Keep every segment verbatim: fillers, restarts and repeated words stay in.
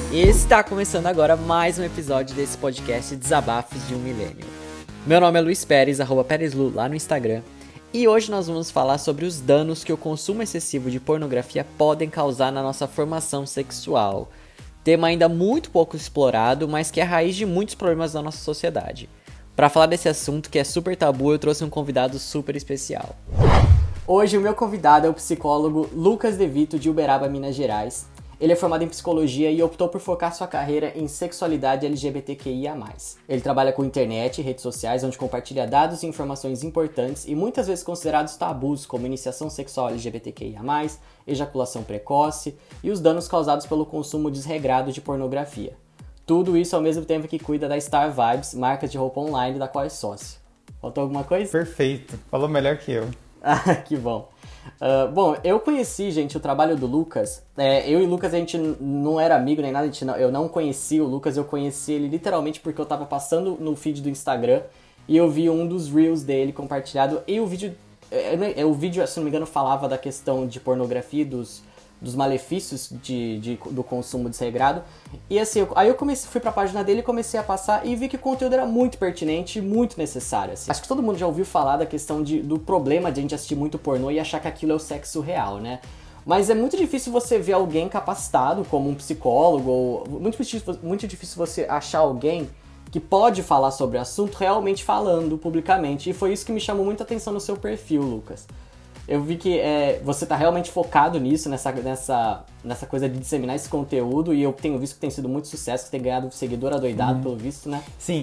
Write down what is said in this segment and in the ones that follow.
Está começando agora mais um episódio desse podcast Desabafos de um Milênio. Meu nome é Luiz Pérez, arroba PérezLu lá no Instagram, e hoje nós vamos falar sobre os danos que o consumo excessivo de pornografia podem causar na nossa formação sexual. Tema ainda muito pouco explorado, mas que é a raiz de muitos problemas da nossa sociedade. Para falar desse assunto que é super tabu, eu trouxe um convidado super especial. Hoje o meu convidado é o psicólogo Lucas De Vito, de Uberaba, Minas Gerais. Ele é formado em psicologia e optou por focar sua carreira em sexualidade L G B T Q I A mais. Ele trabalha com internet e redes sociais, onde compartilha dados e informações importantes e muitas vezes considerados tabus, como iniciação sexual L G B T Q I A mais, ejaculação precoce e os danos causados pelo consumo desregrado de pornografia. Tudo isso ao mesmo tempo que cuida da Star Vibes, marca de roupa online da qual é sócio. Faltou alguma coisa? Perfeito, falou melhor que eu. Ah, que bom. Uh, bom, eu conheci, gente, o trabalho do Lucas. É, eu e o Lucas, a gente não era amigo nem nada, a gente não, eu não conheci o Lucas, eu conheci ele literalmente porque eu tava passando no feed do Instagram e eu vi um dos Reels dele compartilhado. E o vídeo, é, é, o vídeo, se não me engano, falava da questão de pornografia, dos, dos malefícios de, de, do consumo desregrado. E assim, eu, aí eu comecei, fui pra página dele e comecei a passar e vi que o conteúdo era muito pertinente e muito necessário. Assim. Acho que todo mundo já ouviu falar da questão de, do problema de a gente assistir muito pornô e achar que aquilo é o sexo real, né? Mas é muito difícil você ver alguém capacitado, como um psicólogo, ou muito difícil, muito difícil você achar alguém que pode falar sobre o assunto realmente falando publicamente. E foi isso que me chamou muita atenção no seu perfil, Lucas. Eu vi que é, você tá realmente focado nisso, nessa, nessa, nessa coisa de disseminar esse conteúdo, e eu tenho visto que tem sido muito sucesso, que tem ganhado seguidor adoidado, uhum. pelo visto, né? Sim.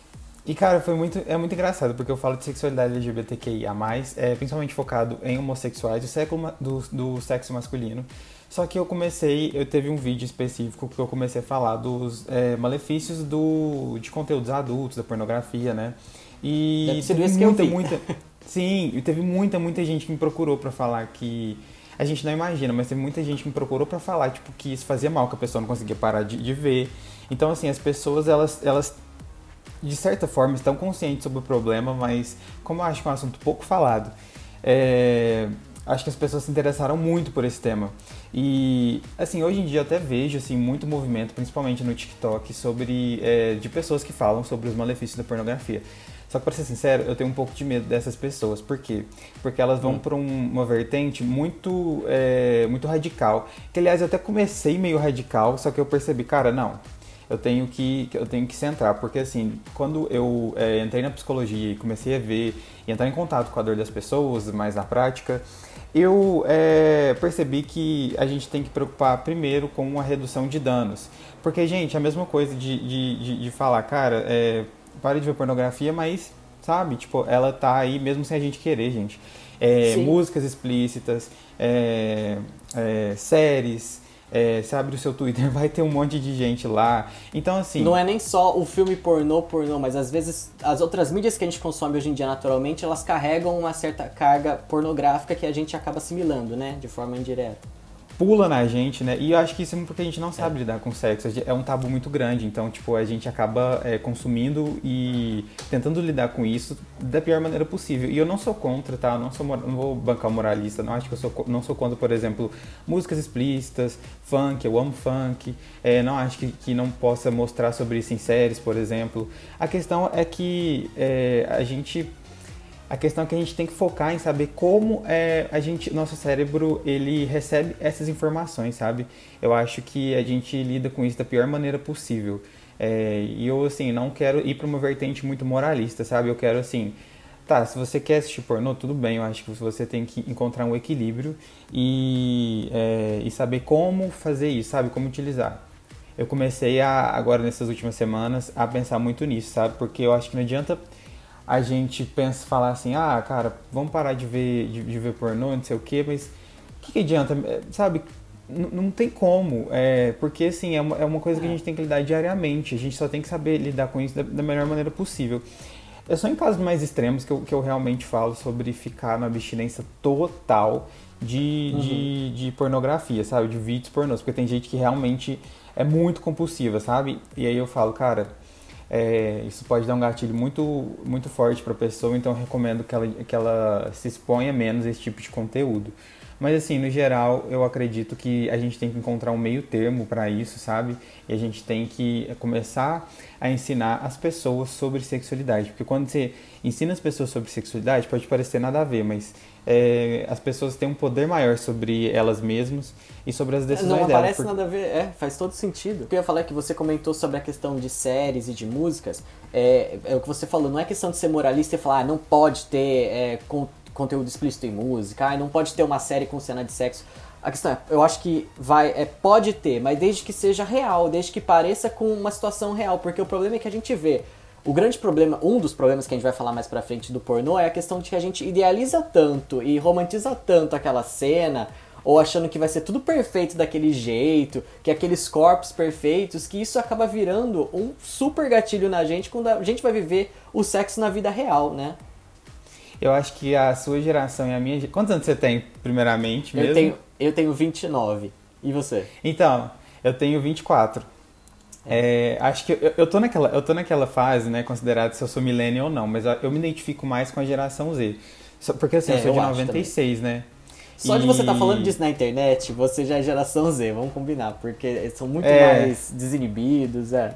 E, cara, foi muito, é muito engraçado, porque eu falo de sexualidade L G B T Q I A mais, é, principalmente focado em homossexuais do sexo, do, do sexo masculino. Só que eu comecei, eu teve um vídeo específico que eu comecei a falar dos é, malefícios do, de conteúdos adultos, da pornografia, né? E Deve ser isso que eu vi. muita... Sim, e teve muita, muita gente que me procurou pra falar que... A gente não imagina, mas teve muita gente que me procurou pra falar, tipo, que isso fazia mal, que a pessoa não conseguia parar de, de ver. Então, assim, as pessoas, elas, elas, de certa forma, estão conscientes sobre o problema, mas como eu acho que é um assunto pouco falado, é, acho que as pessoas se interessaram muito por esse tema. E, assim, hoje em dia eu até vejo, assim, muito movimento, principalmente no TikTok, sobre, é, de pessoas que falam sobre os malefícios da pornografia. Só que, pra ser sincero, eu tenho um pouco de medo dessas pessoas. Por quê? Porque elas vão hum. pra um, uma vertente muito, é, muito radical. Que, aliás, eu até comecei meio radical, só que eu percebi, cara, não, eu tenho que, eu tenho que centrar. Porque, assim, quando eu é, entrei na psicologia e comecei a ver e entrar em contato com a dor das pessoas, mais na prática, eu é, percebi que a gente tem que preocupar primeiro com a redução de danos. Porque, gente, a mesma coisa de, de, de, de falar, cara, é... Pare de ver pornografia, mas, sabe, tipo, ela tá aí mesmo sem a gente querer, gente. É, músicas explícitas, é, é, séries, é, você abre o seu Twitter, vai ter um monte de gente lá. Então, assim... Não é nem só o filme pornô, pornô, mas às vezes as outras mídias que a gente consome hoje em dia naturalmente, elas carregam uma certa carga pornográfica que a gente acaba assimilando, né, de forma indireta. Pula na gente, né? E eu acho que isso é porque a gente não sabe é. lidar com sexo. É um tabu muito grande. Então, tipo, a gente acaba é, consumindo e tentando lidar com isso da pior maneira possível. E eu não sou contra, tá? Eu não, sou, não vou bancar o moralista. Não acho que eu sou, não sou contra, por exemplo, músicas explícitas, funk. Eu amo funk. É, não acho que, que não possa mostrar sobre isso em séries, por exemplo. A questão é que é, a gente... A questão é que a gente tem que focar em saber como é, a gente, nosso cérebro ele recebe essas informações, sabe? Eu acho que a gente lida com isso da pior maneira possível. É, e eu, assim, não quero ir para uma vertente muito moralista, sabe? Eu quero, assim, tá, se você quer assistir pornô, tudo bem. Eu acho que você tem que encontrar um equilíbrio e, é, e saber como fazer isso, sabe? Como utilizar. Eu comecei a, agora, nessas últimas semanas, a pensar muito nisso, sabe? Porque eu acho que não adianta... a gente pensa, falar assim, ah, cara, vamos parar de ver, de, de ver pornô, não sei o quê, mas o que, que adianta, sabe? N- não tem como, é, porque assim, é uma, é uma coisa que a gente tem que lidar diariamente, a gente só tem que saber lidar com isso da, da melhor maneira possível. É só em casos mais extremos que eu, que eu realmente falo sobre ficar na abstinência total de, uhum. de, de pornografia, sabe? De vídeos pornôs, porque tem gente que realmente é muito compulsiva, sabe? E aí eu falo, cara... É, isso pode dar um gatilho muito, muito forte para a pessoa, então eu recomendo que ela, que ela se exponha menos a esse tipo de conteúdo. Mas assim, no geral, eu acredito que a gente tem que encontrar um meio termo para isso, sabe? E a gente tem que começar a ensinar as pessoas sobre sexualidade. Porque quando você ensina as pessoas sobre sexualidade, pode parecer nada a ver, mas é, as pessoas têm um poder maior sobre elas mesmas e sobre as decisões não delas. Não parece porque... nada a ver, é, faz todo sentido. O que eu ia falar é que você comentou sobre a questão de séries e de músicas, é, é o que você falou, não é questão de ser moralista e falar, ah, não pode ter é, con- conteúdo explícito em música, ah, não pode ter uma série com cena de sexo. A questão é, eu acho que vai, é, pode ter, mas desde que seja real, desde que pareça com uma situação real, porque o problema é que a gente vê. O grande problema, um dos problemas que a gente vai falar mais pra frente do pornô é a questão de que a gente idealiza tanto e romantiza tanto aquela cena, ou achando que vai ser tudo perfeito daquele jeito, que aqueles corpos perfeitos, que isso acaba virando um super gatilho na gente quando a gente vai viver o sexo na vida real, né? Eu acho que a sua geração e a minha... Quantos anos você tem, primeiramente, mesmo? Eu tenho, eu tenho vinte e nove. E você? Então, eu tenho vinte e quatro. É, acho que eu, eu, tô naquela, eu tô naquela fase, né, considerado se eu sou millennial ou não, mas eu me identifico mais com a geração Z. Porque assim, é, eu sou eu de noventa e seis, né? Só e... de você estar tá falando disso na internet, você já é geração Z, vamos combinar, porque eles são muito é... mais desinibidos, é.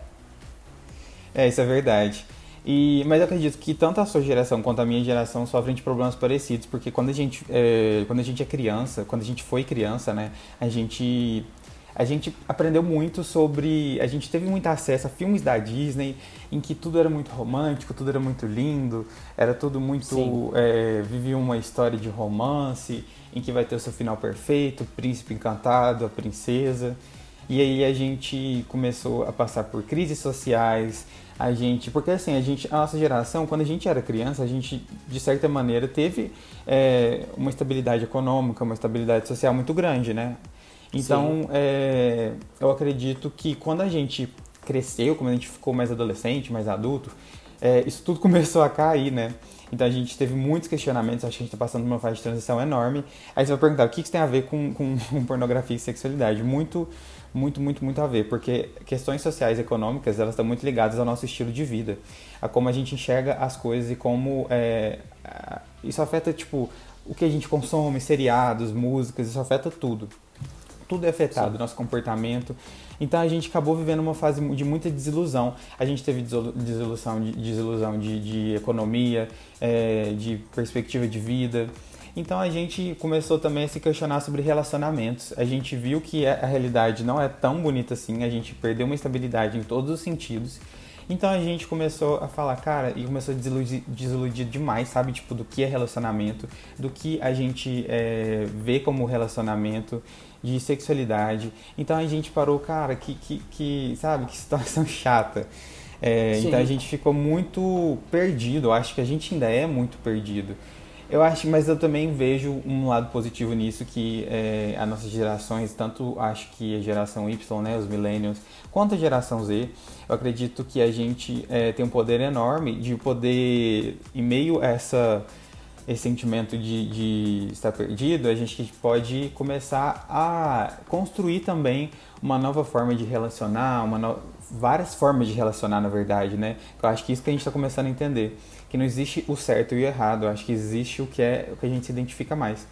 É, isso é verdade. E, mas eu acredito que tanto a sua geração quanto a minha geração sofrem de problemas parecidos, porque quando a gente é, quando a gente é criança, quando a gente foi criança, né, a gente... A gente aprendeu muito sobre... A gente teve muito acesso a filmes da Disney em que tudo era muito romântico, tudo era muito lindo, era tudo muito... É, vivia uma história de romance, em que vai ter o seu final perfeito, o príncipe encantado, a princesa. E aí a gente começou a passar por crises sociais, a gente... Porque assim, a, gente, a nossa geração, quando a gente era criança, a gente, de certa maneira, teve é, uma estabilidade econômica, uma estabilidade social muito grande, né? Então, é, eu acredito que quando a gente cresceu, quando a gente ficou mais adolescente, mais adulto, é, isso tudo começou a cair, né? Então a gente teve muitos questionamentos, acho que a gente está passando por uma fase de transição enorme. Aí você vai perguntar, o que isso tem a ver com, com, com pornografia e sexualidade? Muito, muito, muito, muito a ver, porque questões sociais e econômicas, elas estão muito ligadas ao nosso estilo de vida, a como a gente enxerga as coisas e como é, isso afeta, tipo, o que a gente consome, seriados, músicas, isso afeta tudo. Tudo é afetado, Sim. nosso comportamento. Então a gente acabou vivendo uma fase de muita desilusão. A gente teve desilusão de, desilusão de, de economia, é, de perspectiva de vida. Então a gente começou também a se questionar sobre relacionamentos. A gente viu que a realidade não é tão bonita assim, a gente perdeu uma estabilidade em todos os sentidos. Então a gente começou a falar, cara, e começou a desiludir, desiludir demais, sabe? Tipo, do que é relacionamento, do que a gente é, vê como relacionamento, de sexualidade. Então a gente parou, cara, que, que, que sabe, que situação chata. É, então a gente ficou muito perdido, eu acho que a gente ainda é muito perdido. Eu acho, mas eu também vejo um lado positivo nisso, que é, as nossas gerações, tanto acho que a geração Y, né, os millennials, quanto a geração Z, eu acredito que a gente é, tem um poder enorme de poder, em meio a essa, esse sentimento de, de estar perdido, a gente pode começar a construir também uma nova forma de relacionar, uma no... várias formas de relacionar, na verdade, né? Eu acho que isso que a gente está começando a entender. Que não existe o certo e o errado, eu acho que existe o que é o que a gente se identifica mais.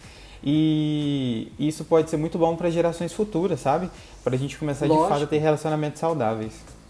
E isso pode ser muito bom para gerações futuras, sabe? Para a gente começar Lógico. de fato a ter relacionamentos saudáveis.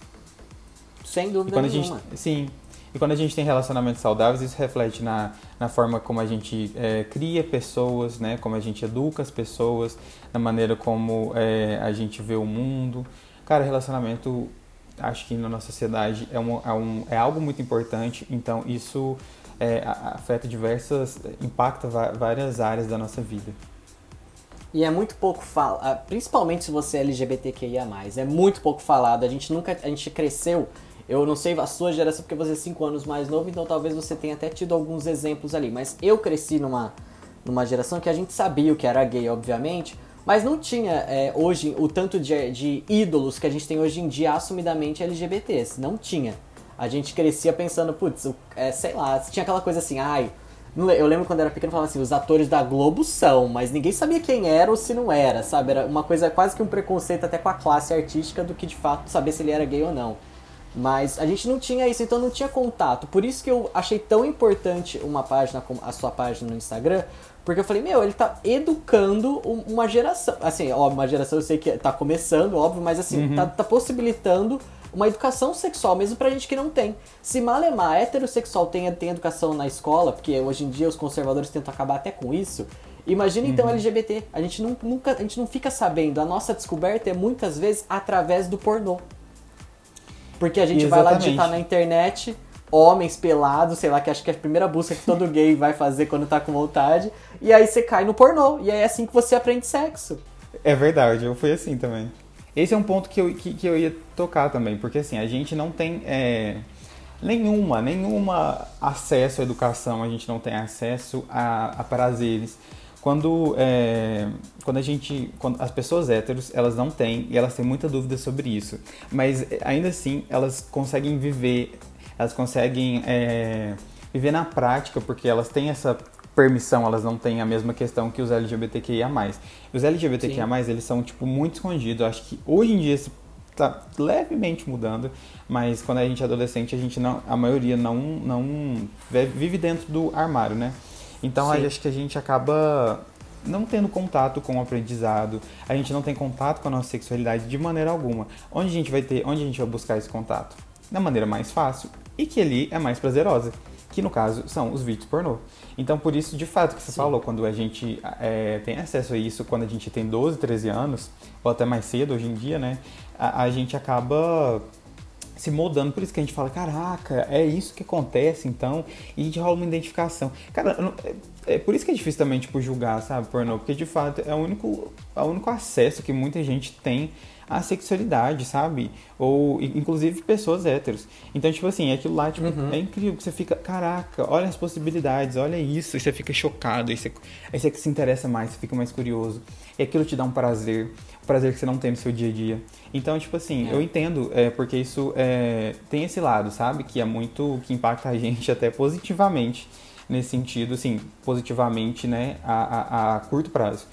Sem dúvida e quando nenhuma. A gente, sim. E quando a gente tem relacionamentos saudáveis, isso reflete na, na forma como a gente é, cria pessoas, né? Como a gente educa as pessoas, na maneira como é, a gente vê o mundo. Cara, relacionamento... Acho que na nossa sociedade é, um, é, um, é algo muito importante, então isso é, afeta diversas, impacta várias áreas da nossa vida. E é muito pouco falado, principalmente se você é L G B T Q I A mais, é muito pouco falado, a gente nunca, a gente cresceu, eu não sei a sua geração porque você é cinco anos mais novo, então talvez você tenha até tido alguns exemplos ali, mas eu cresci numa, numa geração que a gente sabia o que era gay, obviamente, mas não tinha é, hoje o tanto de, de ídolos que a gente tem hoje em dia assumidamente L G B Ts. Não tinha. A gente crescia pensando, putz, é, sei lá, tinha aquela coisa assim, ai... Eu lembro quando eu era pequeno, falava assim, os atores da Globo são, mas ninguém sabia quem era ou se não era, sabe? Era uma coisa quase que um preconceito até com a classe artística do que de fato saber se ele era gay ou não. Mas a gente não tinha isso, então não tinha contato. Por isso que eu achei tão importante uma página como a sua página no Instagram, porque eu falei, meu, ele tá educando uma geração. Assim, ó, uma geração eu sei que tá começando, óbvio, mas assim, uhum. tá, tá possibilitando uma educação sexual, mesmo pra gente que não tem. Se malemar heterossexual tem, tem educação na escola, porque hoje em dia os conservadores tentam acabar até com isso, imagina então uhum. L G B T. A gente, não, nunca, a gente não fica sabendo. A nossa descoberta é muitas vezes através do pornô. Porque a gente Exatamente. vai lá digitar na internet, homens pelados, sei lá, que acho que é a primeira busca que todo gay vai fazer quando tá com vontade, e aí você cai no pornô, e aí é assim que você aprende sexo. É verdade, eu fui assim também. Esse é um ponto que eu, que, que eu ia tocar também, porque assim, a gente não tem é, nenhuma, nenhuma acesso à educação, a gente não tem acesso a, a prazeres. Quando, é, quando a gente, quando as pessoas héteros, elas não têm, e elas têm muita dúvida sobre isso, mas ainda assim, elas conseguem viver, elas conseguem é, viver na prática, porque elas têm essa permissão, elas não têm a mesma questão que os L G B T Q I A mais. Os L G B T Q I A mais, eles são, tipo, muito escondidos. Eu acho que hoje em dia isso tá levemente mudando, mas quando a gente é adolescente, a gente não, a maioria não, não vive dentro do armário, né? Então, aí, acho que a gente acaba não tendo contato com o aprendizado, a gente não tem contato com a nossa sexualidade de maneira alguma. Onde a gente vai ter, onde a gente vai buscar esse contato? Da maneira mais fácil e que ali é mais prazerosa, que no caso são os vídeos pornô. Então, por isso, de fato, que você Sim. falou, quando a gente é, tem acesso a isso, quando a gente tem doze, treze anos, ou até mais cedo hoje em dia, né, a, a gente acaba se moldando. Por isso que a gente fala, caraca, é isso que acontece, então, e a gente rola uma identificação. Cara, é, é por isso que é difícil também, tipo, julgar, sabe, pornô, porque, de fato, é o único, é o único acesso que muita gente tem à sexualidade, sabe? Ou, inclusive, pessoas héteros. Então, tipo assim, aquilo lá, tipo, uhum. é incrível, que você fica, caraca, olha as possibilidades, olha isso, e você fica chocado, aí você, aí você se interessa mais, você fica mais curioso, e aquilo te dá um prazer, um prazer que você não tem no seu dia a dia. Então, tipo assim, é. eu entendo, é, porque isso é, tem esse lado, sabe? Que é muito, que impacta a gente até positivamente, nesse sentido, assim, positivamente, né, a, a, a curto prazo.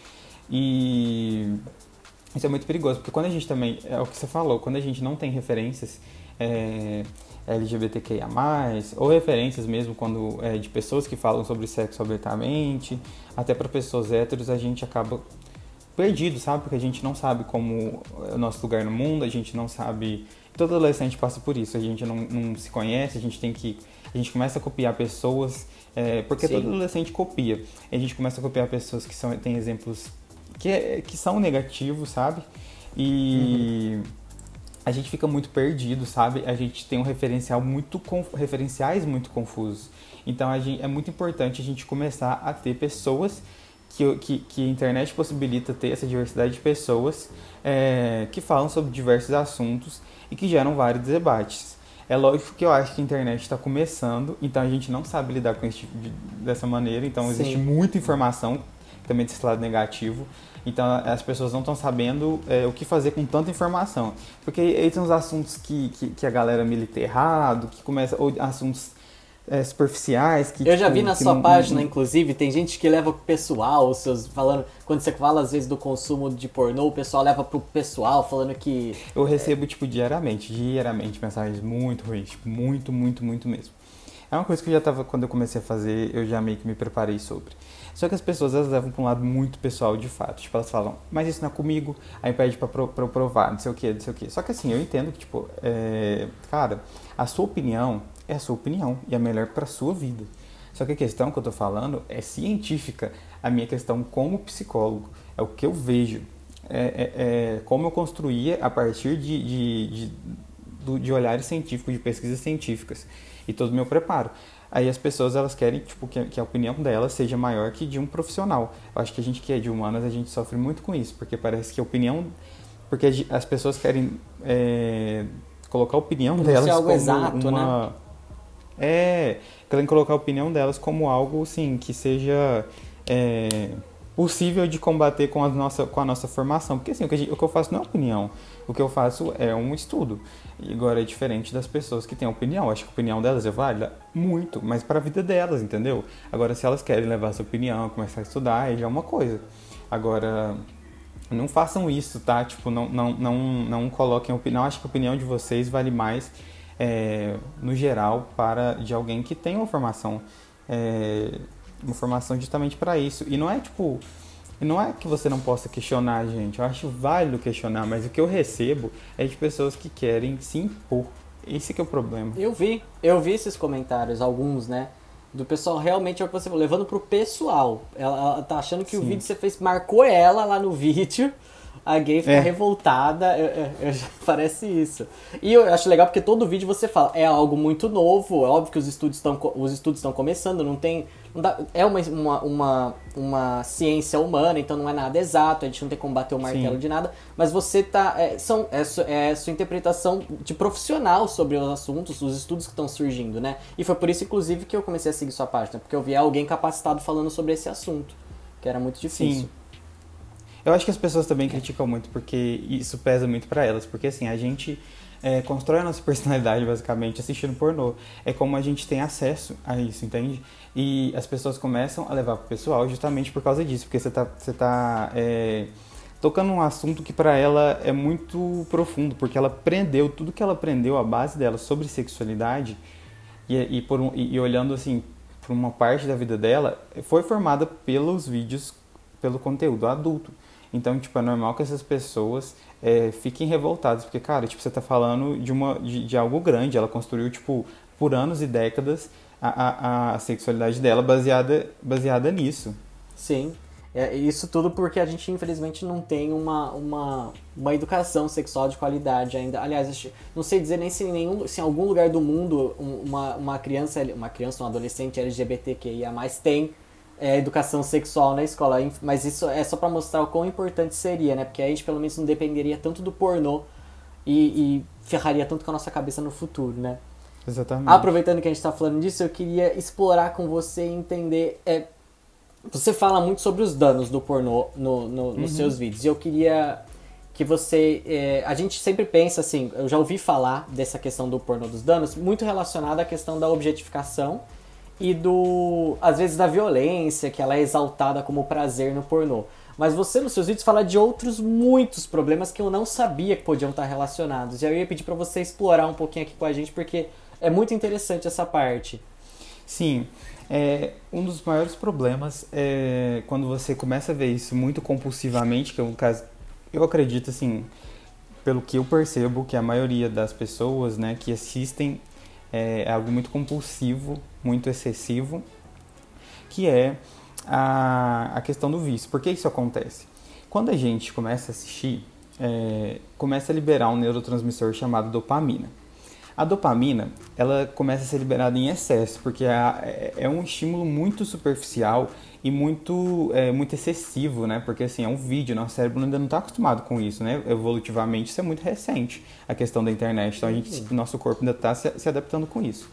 E isso é muito perigoso, porque quando a gente também, é o que você falou, quando a gente não tem referências é, L G B T Q I A mais, ou referências mesmo quando é, de pessoas que falam sobre sexo abertamente, até para pessoas héteros, a gente acaba perdido, sabe? Porque a gente não sabe como é o nosso lugar no mundo, a gente não sabe... Todo adolescente passa por isso, a gente não, não se conhece, a gente tem que... A gente começa a copiar pessoas, é, porque Sim. todo adolescente copia. A gente começa a copiar pessoas que são, têm exemplos que, é, que são negativos, sabe? E uhum. a gente fica muito perdido, sabe? A gente tem um referencial muito... referenciais muito confusos. Então, a gente, é muito importante a gente começar a ter pessoas... Que, que, que a internet possibilita ter essa diversidade de pessoas é, que falam sobre diversos assuntos e que geram vários debates. É lógico que eu acho que a internet está começando, então a gente não sabe lidar com isso de, dessa maneira, então Sim. existe muita informação, também desse lado negativo, então as pessoas não estão sabendo é, o que fazer com tanta informação. Porque aí tem uns assuntos que, que, que a galera milita errado, que começa, ou assuntos... É, superficiais. Que, eu já tipo, vi na sua não, página, não... inclusive, tem gente que leva pro pessoal, os seus, falando, quando você fala às vezes do consumo de pornô, o pessoal leva pro pessoal, falando que... Eu recebo, tipo, diariamente, diariamente, mensagens muito ruins, tipo, muito, muito, muito mesmo. É uma coisa que eu já tava, quando eu comecei a fazer, eu já meio que me preparei sobre. Só que as pessoas, elas levam pra um lado muito pessoal, de fato. Tipo, elas falam, mas isso não é comigo, aí pede pra, pro, pra eu provar, não sei o que, não sei o que. Só que assim, eu entendo que, tipo, é... cara, a sua opinião é a sua opinião e é melhor pra sua vida. Só que a questão que eu tô falando é científica. A minha questão como psicólogo é o que eu vejo. É, é, é como eu construía a partir de, de, de, de olhares científicos, de pesquisas científicas. E todo o meu preparo. Aí as pessoas, elas querem, tipo, que, que a opinião delas seja maior que de um profissional. Eu acho que a gente que é de humanas, a gente sofre muito com isso, porque parece que a opinião... Porque as pessoas querem é, colocar a opinião Não delas algo como exato, uma... Né? É, querem colocar a opinião delas como algo, assim, que seja é, possível de combater com a, nossa, com a nossa formação. Porque, assim, o que, gente, o que eu faço não é opinião. O que eu faço é um estudo. E agora é diferente das pessoas que têm opinião. Eu acho que a opinião delas é válida muito, mas para a vida delas, entendeu? Agora, se elas querem levar essa opinião, começar a estudar, aí já é uma coisa. Agora, não façam isso, tá? Tipo, não, não, não, não coloquem a opinião. Acho que a opinião de vocês vale mais é, no geral, para de alguém que tem uma formação, é, uma formação justamente para isso. E não é tipo, não é que você não possa questionar, gente. Eu acho válido questionar, mas o que eu recebo é de pessoas que querem se impor. Esse que é o problema. Eu vi, eu vi esses comentários, alguns, né? Do pessoal realmente, é o que você falou, levando pro pessoal. Ela, ela tá achando que Sim. o vídeo que você fez marcou ela lá no vídeo. A gay fica é. revoltada, eu, eu, eu, parece isso. E eu acho legal porque todo vídeo você fala, é algo muito novo, é óbvio que os estudos estão os estudos estão começando, não tem... Não dá, é uma, uma, uma, uma ciência humana, então não é nada exato, a gente não tem como bater o martelo Sim. de nada, mas você tá... É, são, é, é sua interpretação de profissional sobre os assuntos, os estudos que estão surgindo, né? E foi por isso, inclusive, que eu comecei a seguir sua página, porque eu vi alguém capacitado falando sobre esse assunto, que era muito difícil. Sim. Eu acho que as pessoas também criticam muito porque isso pesa muito pra elas. Porque assim, a gente é, constrói a nossa personalidade basicamente assistindo pornô. É como a gente tem acesso a isso, entende? E as pessoas começam a levar pro pessoal justamente por causa disso. Porque você tá, você tá é, tocando um assunto que pra ela é muito profundo. Porque ela aprendeu, tudo que ela aprendeu, a base dela sobre sexualidade e, e, por um, e, e olhando assim, por uma parte da vida dela, foi formada pelos vídeos, pelo conteúdo adulto. Então, tipo, é normal que essas pessoas é, fiquem revoltadas, porque, cara, tipo, você tá falando de, uma, de, de algo grande, ela construiu, tipo, por anos e décadas a, a, a sexualidade dela baseada, baseada nisso. Sim, é, isso tudo porque a gente, infelizmente, não tem uma, uma, uma educação sexual de qualidade ainda. Aliás, não sei dizer nem se em, nenhum, se em algum lugar do mundo uma, uma criança, uma criança, um adolescente L G B T Q I A mais, tem É, educação sexual na escola, mas isso é só pra mostrar o quão importante seria, né? Porque aí a gente pelo menos não dependeria tanto do pornô e, e ferraria tanto com a nossa cabeça no futuro, né? Exatamente. Aproveitando que a gente tá falando disso, eu queria explorar com você e entender... É, você fala muito sobre os danos do pornô no, no, nos uhum. seus vídeos, e eu queria que você... É, a gente sempre pensa assim, eu já ouvi falar dessa questão do pornô dos danos, muito relacionada à questão da objetificação, e do, às vezes, da violência, que ela é exaltada como prazer no pornô. Mas você, nos seus vídeos, fala de outros muitos problemas que eu não sabia que podiam estar relacionados. E eu ia pedir para você explorar um pouquinho aqui com a gente, porque é muito interessante essa parte. Sim, é, um dos maiores problemas é quando você começa a ver isso muito compulsivamente, que é um caso, eu acredito, assim, pelo que eu percebo, que a maioria das pessoas, né, que assistem é algo muito compulsivo, muito excessivo, que é a, a questão do vício. Por que isso acontece? Quando a gente começa a assistir, é, começa a liberar um neurotransmissor chamado dopamina. A dopamina, ela começa a ser liberada em excesso, porque é, é um estímulo muito superficial e muito, é, muito excessivo, né? Porque assim, é um vídeo, nosso cérebro ainda não está acostumado com isso, né? Evolutivamente, isso é muito recente, a questão da internet. Então, a gente, nosso corpo ainda está se, se adaptando com isso.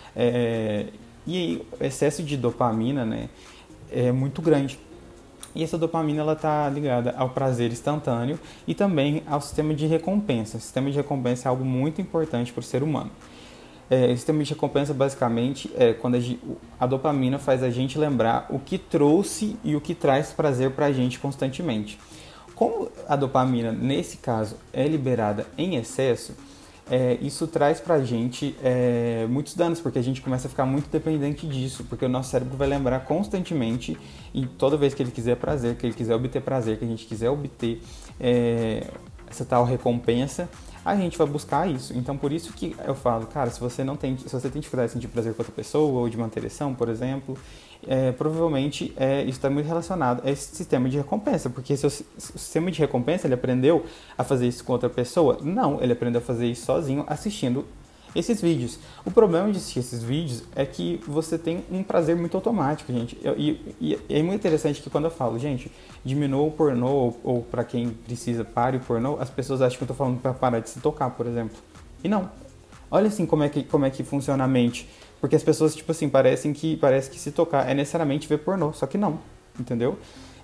É, e o excesso de dopamina, né, é muito grande. E essa dopamina ela está ligada ao prazer instantâneo e também ao sistema de recompensa. O sistema de recompensa é algo muito importante para o ser humano. É, o sistema de recompensa, basicamente, é quando a, gente, a dopamina faz a gente lembrar o que trouxe e o que traz prazer para a gente constantemente. Como a dopamina, nesse caso, é liberada em excesso, é, isso traz pra gente é, muitos danos, porque a gente começa a ficar muito dependente disso, porque o nosso cérebro vai lembrar constantemente, e toda vez que ele quiser prazer, que ele quiser obter prazer, que a gente quiser obter é, essa tal recompensa, a gente vai buscar isso. Então, por isso que eu falo, cara, se você não tem, se você tem dificuldade de sentir prazer com outra pessoa, ou de manter ereção, por exemplo, é, provavelmente é, isso está muito relacionado a esse sistema de recompensa, porque se o, se o sistema de recompensa, ele aprendeu a fazer isso com outra pessoa? Não, ele aprendeu a fazer isso sozinho, assistindo esses vídeos. O problema de assistir esses vídeos é que você tem um prazer muito automático, gente. E, e, e é muito interessante que quando eu falo, gente, diminua o pornô, ou, ou para quem precisa, pare o pornô, as pessoas acham que eu tô falando para parar de se tocar, por exemplo. E não. Olha assim como é que, como é que funciona a mente. Porque as pessoas, tipo assim, parecem que, parece que se tocar é necessariamente ver pornô, só que não, entendeu?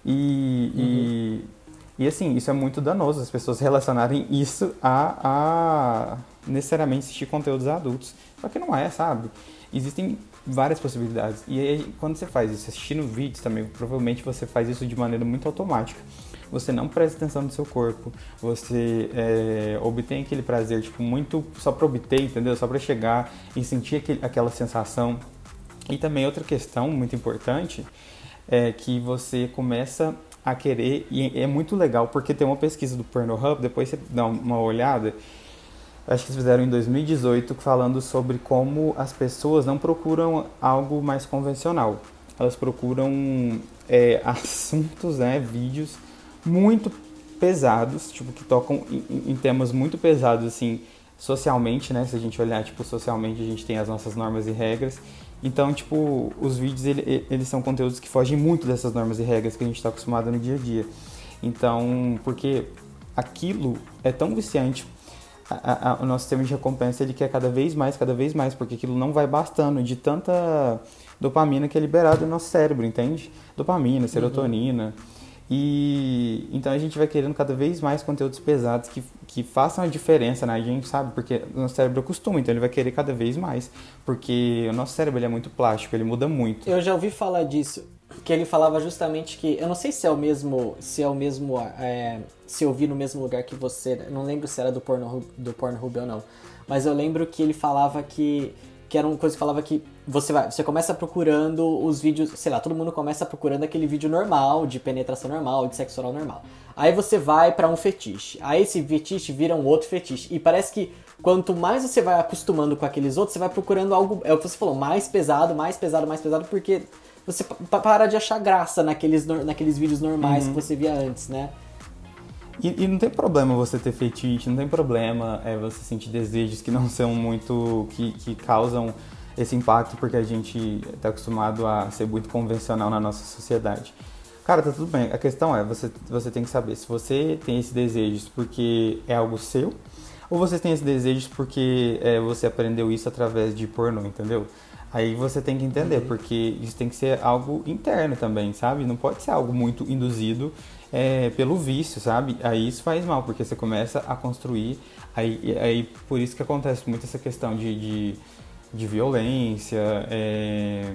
E, uhum. e, e assim, isso é muito danoso, as pessoas relacionarem isso a, a necessariamente assistir conteúdos adultos. Só que não é, sabe? Existem várias possibilidades. E aí, quando você faz isso, assistindo vídeos também, provavelmente você faz isso de maneira muito automática. você não presta atenção no seu corpo, você é, obtém aquele prazer, tipo, muito só para obter, entendeu? Só para chegar e sentir aquele, aquela sensação. E também outra questão muito importante é que você começa a querer, e é muito legal, porque tem uma pesquisa do Pornhub, depois você dá uma olhada, acho que eles fizeram em dois mil e dezoito, falando sobre como as pessoas não procuram algo mais convencional. Elas procuram é, assuntos, né, vídeos muito pesados, tipo, que tocam em, em temas muito pesados, assim, socialmente, né? Se a gente olhar, tipo, socialmente a gente tem as nossas normas e regras. Então, tipo, os vídeos, ele, eles são conteúdos que fogem muito dessas normas e regras que a gente está acostumado no dia a dia. Então, porque aquilo é tão viciante, a, a, o nosso sistema de recompensa, ele quer cada vez mais, cada vez mais, porque aquilo não vai bastando de tanta dopamina que é liberada no nosso cérebro, entende? Dopamina, serotonina. Uhum. E então a gente vai querendo cada vez mais conteúdos pesados que, que façam a diferença na gente, sabe? Porque o nosso cérebro acostuma, então ele vai querer cada vez mais. Porque o nosso cérebro ele é muito plástico, ele muda muito. Eu já ouvi falar disso, que ele falava justamente que... Eu não sei se é o mesmo... Se é o mesmo... É, se eu vi no mesmo lugar que você... Não lembro se era do Pornhub, do Pornhub ou não. Mas eu lembro que ele falava que... Que era uma coisa que falava que você vai, você começa procurando os vídeos, sei lá, todo mundo começa procurando aquele vídeo normal, de penetração normal, de sexo oral normal. Aí você vai pra um fetiche. Aí esse fetiche vira um outro fetiche. E parece que quanto mais você vai acostumando com aqueles outros, você vai procurando algo, é o que você falou, mais pesado, mais pesado, mais pesado, porque você para de achar graça naqueles, naqueles vídeos normais uhum. que você via antes, né? E, e não tem problema você ter fetiche, não tem problema é, você sentir desejos que não são muito... que, que causam esse impacto porque a gente está acostumado a ser muito convencional na nossa sociedade. Cara, tá tudo bem. A questão é, você, você tem que saber se você tem esses desejos porque é algo seu ou você tem esses desejos porque é, você aprendeu isso através de pornô, entendeu? Aí você tem que entender, uhum. porque isso tem que ser algo interno também, sabe? Não pode ser algo muito induzido é, pelo vício, sabe? Aí isso faz mal, porque você começa a construir, aí, aí por isso que acontece muito essa questão de, de, de violência, é,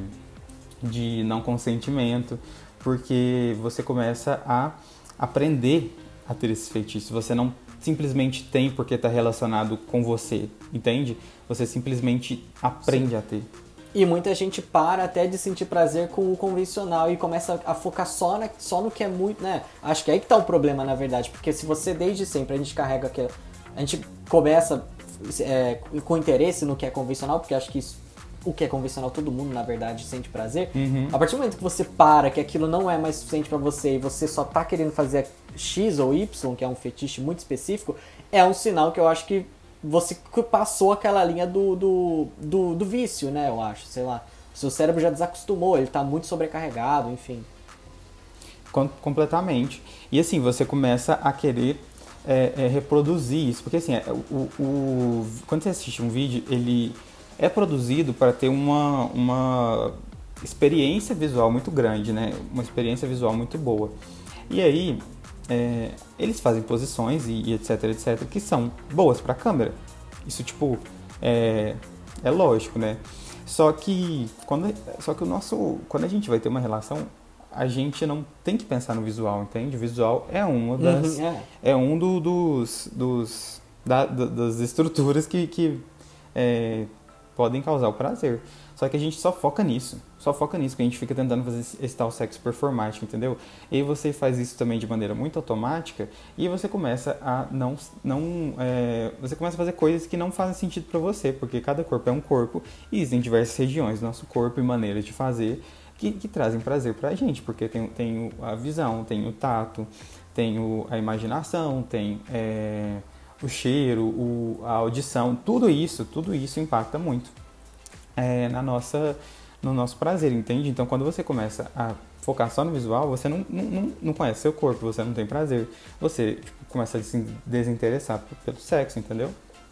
de não consentimento, porque você começa a aprender a ter esses feitiços. Você não simplesmente tem porque está relacionado com você, entende? Você simplesmente aprende Sim. a ter. E muita gente para até de sentir prazer com o convencional e começa a focar só, na, só no que é muito, né? Acho que é aí que tá o problema, na verdade. Porque se você, desde sempre, a gente carrega aquela... A gente começa é, com interesse no que é convencional, porque acho que isso, o que é convencional, todo mundo, na verdade, sente prazer. Uhum. A partir do momento que você para, que aquilo não é mais suficiente pra você e você só tá querendo fazer X ou Y, que é um fetiche muito específico, é um sinal que eu acho que você passou aquela linha do, do, do, do vício, né, eu acho, sei lá. O seu cérebro já desacostumou, ele tá muito sobrecarregado, enfim. Com, completamente. E assim, você começa a querer é, é, reproduzir isso, porque assim, é, o, o, quando você assiste um vídeo, ele é produzido para ter uma, uma experiência visual muito grande, né, uma experiência visual muito boa. E aí... É, eles fazem posições e, e etc, etc, que são boas pra câmera. Isso, tipo, é, é lógico, né? Só que, quando, só que o nosso, quando a gente vai ter uma relação, a gente não tem que pensar no visual, entende? O visual é uma das... Uhum, é. é um do, dos, dos, da, das estruturas que, que é, podem causar o prazer. Só que a gente só foca nisso. Só foca nisso, que a gente fica tentando fazer esse tal sexo performático, entendeu? E aí você faz isso também de maneira muito automática e você começa a não... não é, você começa a fazer coisas que não fazem sentido pra você, porque cada corpo é um corpo e existem diversas regiões do nosso corpo e maneiras de fazer que, que trazem prazer pra gente, porque tem, tem a visão, tem o tato, tem o, a imaginação, tem é, o cheiro, o, a audição, tudo isso, tudo isso impacta muito é, na nossa... no nosso prazer, entende? Então, quando você começa a focar só no visual, você não, não, não conhece seu corpo, você não tem prazer. Você tipo, começa a se desinteressar pelo sexo, entendeu?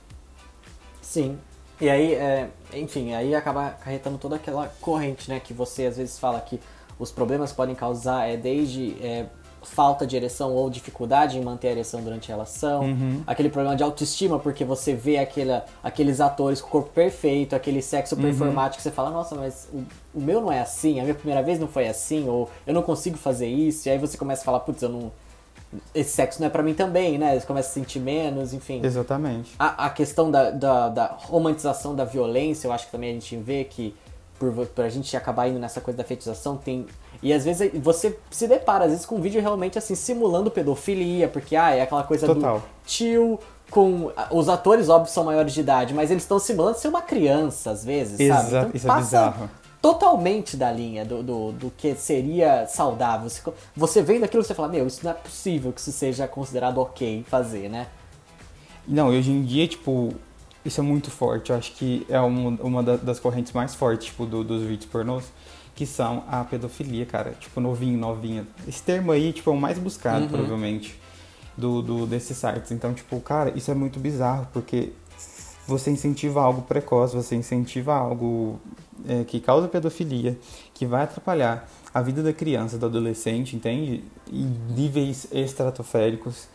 Sim. E aí, é, enfim, aí acaba acarretando toda aquela corrente, né? Que você às vezes fala que os problemas podem causar é, desde... É, falta de ereção ou dificuldade em manter a ereção durante a relação, uhum. aquele problema de autoestima porque você vê aquela, aqueles atores com o corpo perfeito, aquele sexo uhum. performático, você fala, nossa, mas o, o meu não é assim, a minha primeira vez não foi assim, ou eu não consigo fazer isso, e aí você começa a falar, putz, eu não, esse sexo não é pra mim também, né? Eles começam a sentir menos, enfim. Exatamente. A, a questão da, da, da romantização da violência, eu acho que também a gente vê que por, por a gente acabar indo nessa coisa da fetichização, tem... E às vezes você se depara, às vezes, com um vídeo realmente assim, simulando pedofilia, porque ah, é aquela coisa Total. do tio com... Os atores, óbvio, são maiores de idade, mas eles estão simulando ser uma criança, às vezes, Exato, sabe? Então, isso é passa bizarro. totalmente da linha do, do, do que seria saudável. Você, você vendo aquilo, você fala, meu, isso não é possível que isso seja considerado ok fazer, né? Não, e hoje em dia, tipo, isso é muito forte. Eu acho que é uma, uma das correntes mais fortes, tipo, do, dos vídeos pornôs, que são a pedofilia, cara. Tipo, novinho, novinha. Esse termo aí, tipo, é o mais buscado, Uhum. provavelmente, do, do, desses sites. Então, tipo, cara, isso é muito bizarro, porque você incentiva algo precoce, você incentiva algo é, que causa pedofilia, que vai atrapalhar a vida da criança, do adolescente, entende? Em níveis estratosféricos.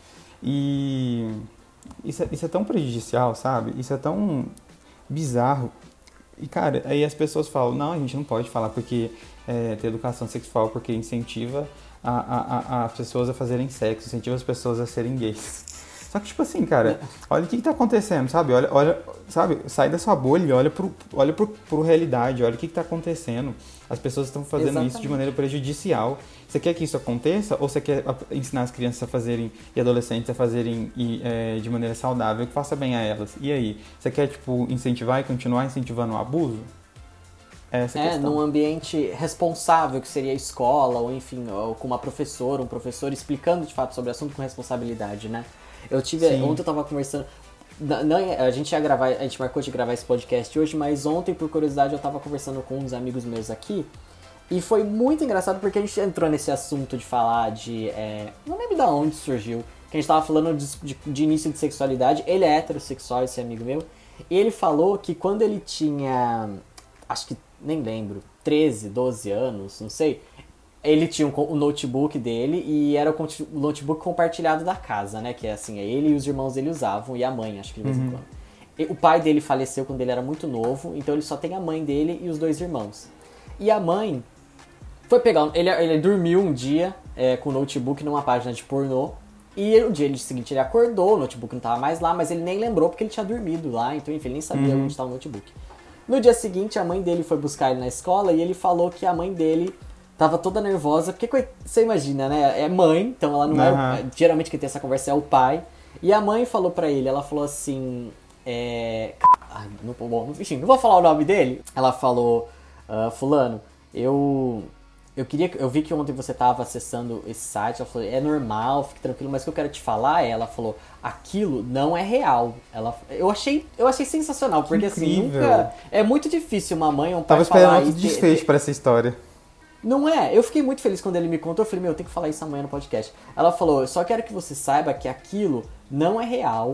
E isso é, isso é tão prejudicial, sabe? Isso é tão bizarro. E, cara, aí as pessoas falam, não, a gente não pode falar porque é, ter educação sexual, porque incentiva a, a, a, as pessoas a fazerem sexo, incentiva as pessoas a serem gays. Só que, tipo assim, cara, olha o que, que tá acontecendo, sabe? Olha, olha, sabe? Sai da sua bolha, olha pro, olha pro, pro realidade, olha o que, que tá acontecendo. As pessoas estão fazendo Exatamente. isso de maneira prejudicial. Você quer que isso aconteça ou você quer ensinar as crianças a fazerem e adolescentes a fazerem e, é, de maneira saudável, que faça bem a elas? E aí? Você quer, tipo, incentivar e continuar incentivando o abuso? Essa é a É, questão. num ambiente responsável, que seria a escola, ou enfim, ou com uma professora, um professor explicando de fato sobre o assunto com responsabilidade, né? Eu tive, Sim. ontem eu tava conversando, não, não, a gente ia gravar, a gente marcou de gravar esse podcast hoje, mas ontem, por curiosidade, eu tava conversando com uns amigos meus aqui, e foi muito engraçado porque a gente entrou nesse assunto de falar de, é, não lembro de onde surgiu, que a gente tava falando de, de, de início de sexualidade, ele é heterossexual, esse amigo meu, e ele falou que quando ele tinha, acho que, nem lembro, treze, doze anos, não sei, ele tinha um, o notebook dele e era o, o notebook compartilhado da casa, né? Que é assim, ele e os irmãos dele usavam e a mãe, acho que de vez em Uhum. quando. E o pai dele faleceu quando ele era muito novo, então ele só tem a mãe dele e os dois irmãos. E a mãe foi pegar... Ele, ele dormiu um dia é, com o notebook numa página de pornô e o dia seguinte ele acordou, o notebook não tava mais lá, mas ele nem lembrou porque ele tinha dormido lá, então enfim, ele nem sabia Uhum. onde estava o notebook. No dia seguinte, a mãe dele foi buscar ele na escola e ele falou que a mãe dele tava toda nervosa, porque você imagina, né? É mãe, então ela não Uhum. é... Geralmente quem tem essa conversa é o pai. E a mãe falou pra ele, ela falou assim... É... Ai, não, bom, enfim, não vou falar o nome dele. Ela falou, ah, fulano, eu... Eu queria, eu vi que ontem você tava acessando esse site, ela falou, é normal, fique tranquilo, mas o que eu quero te falar é, ela falou, aquilo não é real. Ela, eu achei, eu achei sensacional, porque assim, incrível. nunca... É muito difícil uma mãe ou um pai Tava falar... esperando outro e ter- desfecho ter- pra essa história. Não é? Eu fiquei muito feliz quando ele me contou. Eu falei, meu, eu tenho que falar isso amanhã no podcast. Ela falou, eu só quero que você saiba que aquilo não é real.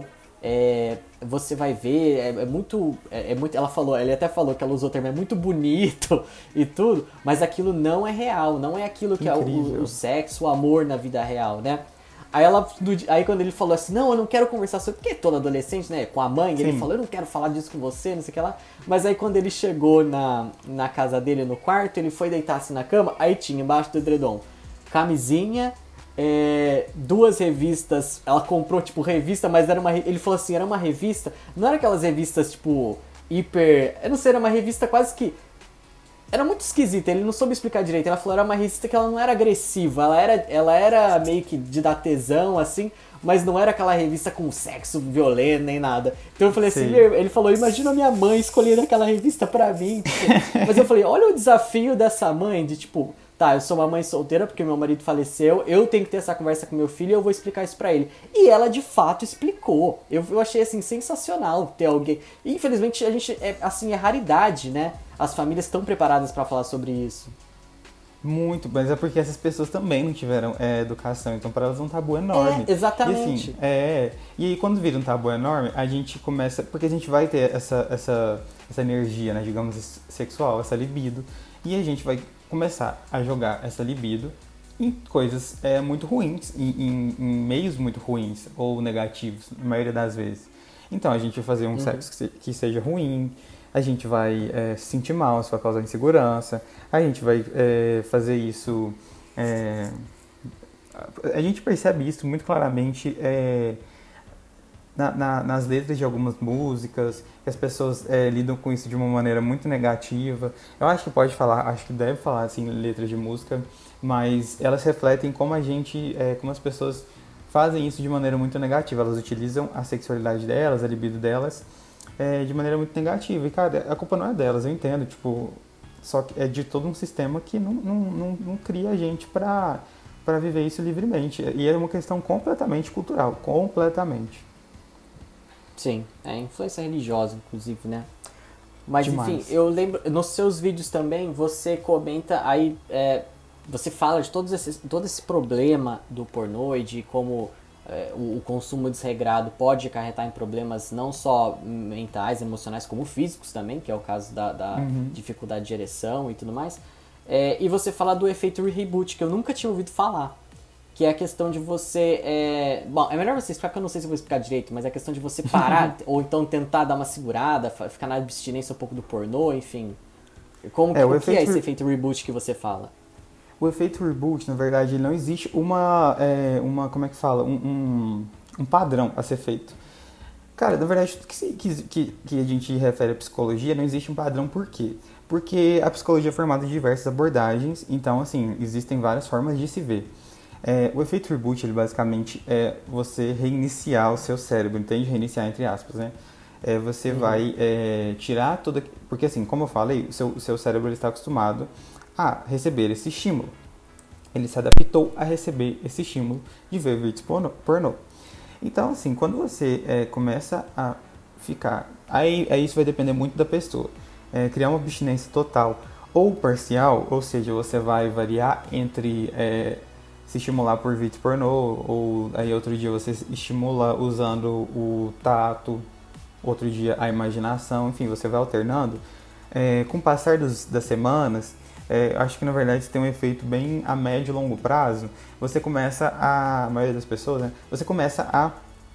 É, você vai ver, é, é muito, é, é muito... Ela falou, ele até falou que ela usou o termo, é muito bonito e tudo, mas aquilo não é real. Não é aquilo que é Incrível. o, o sexo, o amor na vida real, né? Aí, ela, aí quando ele falou assim, não, eu não quero conversar sobre... Porque todo adolescente, né, com a mãe, ele Sim. falou, eu não quero falar disso com você, não sei o que lá. Mas aí quando ele chegou na, na casa dele, no quarto, ele foi deitar assim na cama, aí tinha embaixo do edredom camisinha, é, duas revistas, ela comprou tipo revista, mas era uma... Ele falou assim, era uma revista, não era aquelas revistas tipo hiper... Eu não sei, era uma revista quase que... Era muito esquisita, ele não soube explicar direito. Ela falou que era uma revista que ela não era agressiva, ela era, ela era meio que de dar tesão, assim, mas não era aquela revista com sexo violento nem nada. Então eu falei assim, Sim. meu, ele falou, imagina a minha mãe escolhendo aquela revista pra mim. Tipo, mas eu falei, olha o desafio dessa mãe de tipo, tá, eu sou uma mãe solteira porque meu marido faleceu, eu tenho que ter essa conversa com meu filho e eu vou explicar isso pra ele. E ela de fato explicou. Eu, eu achei assim sensacional ter alguém. E, infelizmente a gente é assim, é raridade, né? As famílias estão preparadas pra falar sobre isso. Muito, mas é porque essas pessoas também não tiveram é, educação, então para elas é um tabu enorme. É, exatamente. E assim, é, e aí quando vira um tabu enorme, a gente começa, porque a gente vai ter essa, essa, essa energia, né, digamos, sexual, essa libido, e a gente vai começar a jogar essa libido em coisas é, muito ruins, em, em, em meios muito ruins ou negativos, na maioria das vezes. Então a gente vai fazer um Uhum. sexo que, se, que seja ruim, a gente vai é, se sentir mal, isso vai causar insegurança, a gente vai é, fazer isso é, A gente percebe isso muito claramente é, na, na, nas letras de algumas músicas, que as pessoas é, lidam com isso de uma maneira muito negativa. Eu acho que pode falar, acho que deve falar assim, letras de música, mas elas refletem como a gente, é, como as pessoas fazem isso de maneira muito negativa. Elas utilizam a sexualidade delas, a libido delas, é, de maneira muito negativa. E, cara, a culpa não é delas, eu entendo, tipo, só que é de todo um sistema que não, não, não, não cria a gente pra, pra viver isso livremente. E é uma questão completamente cultural, completamente. Sim, é influência religiosa, inclusive, né? Mas, Demais. enfim, eu lembro, nos seus vídeos também, você comenta aí, é, você fala de todos esses, todo esse problema do pornô e de como é, o, o consumo desregrado pode acarretar em problemas não só mentais, emocionais, como físicos também, que é o caso da, da Uhum. dificuldade de ereção e tudo mais. É, e você fala do efeito reboot, que eu nunca tinha ouvido falar. Que é a questão de você... É... Bom, é melhor você explicar, porque eu não sei se eu vou explicar direito, mas é a questão de você parar, ou então tentar dar uma segurada, ficar na abstinência um pouco do pornô, enfim. Como É, que, o o que é efeito esse re- efeito reboot que você fala? O efeito reboot, na verdade, ele não existe uma, é, uma, como é que fala, um, um, um padrão a ser feito. Cara, na verdade, tudo que, se- que, que, que a gente refere à psicologia, não existe um padrão. Por quê? Porque a psicologia é formada de diversas abordagens, então, assim, existem várias formas de se ver. É, o efeito reboot, ele basicamente é você reiniciar o seu cérebro, entende? Reiniciar entre aspas, né? É, você Uhum. vai é, tirar toda... Porque assim, como eu falei, o seu, o seu cérebro ele está acostumado a receber esse estímulo. Ele se adaptou a receber esse estímulo de ver vídeos pornô. pornô. Então, assim, quando você é, começa a ficar... Aí, aí isso vai depender muito da pessoa. É, criar uma abstinência total ou parcial, ou seja, você vai variar entre... É, se estimular por vídeos pornô, ou aí outro dia você estimula usando o tato, outro dia a imaginação, enfim, você vai alternando. É, com o passar dos, das semanas, é, acho que na verdade tem um efeito bem a médio e longo prazo, você começa a, a maioria das pessoas, né, você começa a,